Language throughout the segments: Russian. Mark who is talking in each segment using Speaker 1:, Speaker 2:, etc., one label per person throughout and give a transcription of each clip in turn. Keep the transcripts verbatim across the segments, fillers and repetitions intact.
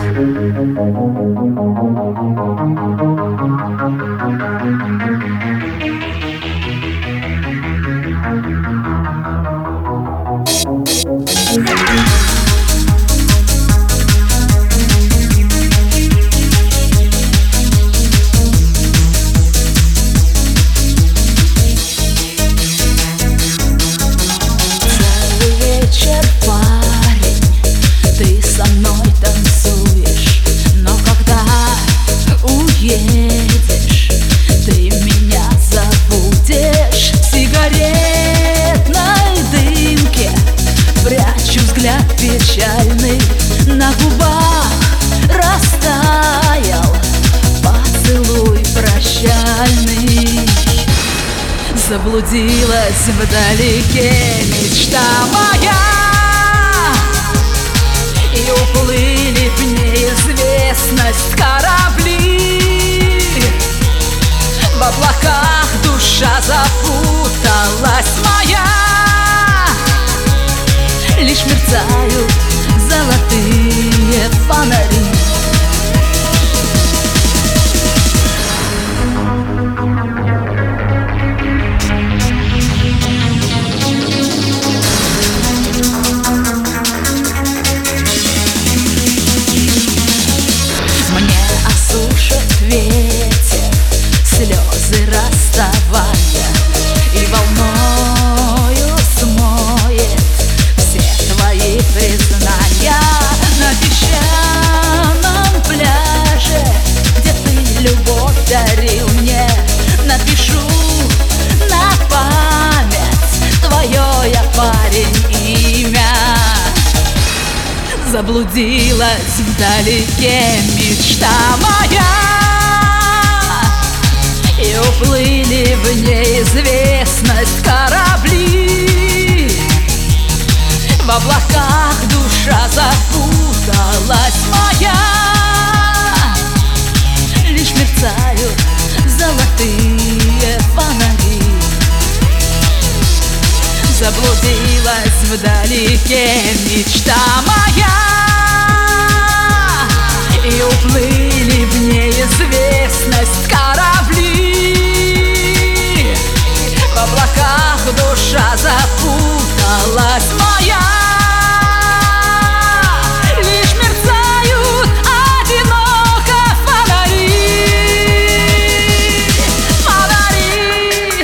Speaker 1: Печальный на губах растаял поцелуй прощальный. Заблудилась вдалеке мечта моя, и уплыли в неизвестность корабли. В облаках душа запуталась моя, лишь мерцают золотые фонари. Мне осушит ветер слезы расставания и волною смоет все твои признания. На песчаном пляже, где ты любовь дарил мне, напишу на память твое, я парень, имя. Заблудилась вдалеке мечта моя, и уплыли в неизвестность корабли. В облаках душа запуталась моя, лишь мерцают золотые фонари. Заблудилась вдалеке мечта моя, и уплыли в неизвестность корабли. В облаках душа запуталась моя, лишь мерцают одиноко фонари. Фонари.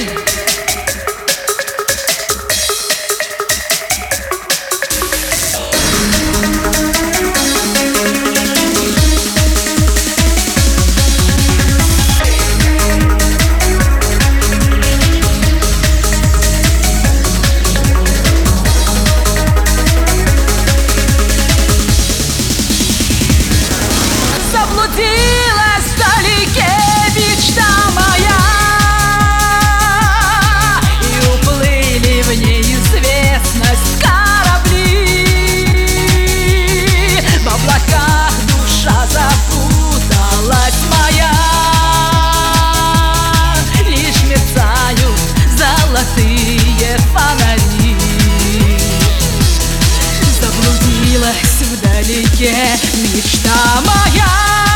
Speaker 1: Заблудилась вдалеке мечта моя, и уплыли в неизвестность корабли. В облаках душа запуталась моя, лишь мерцают золотые фонари. Заблудилась вдалеке мечта моя,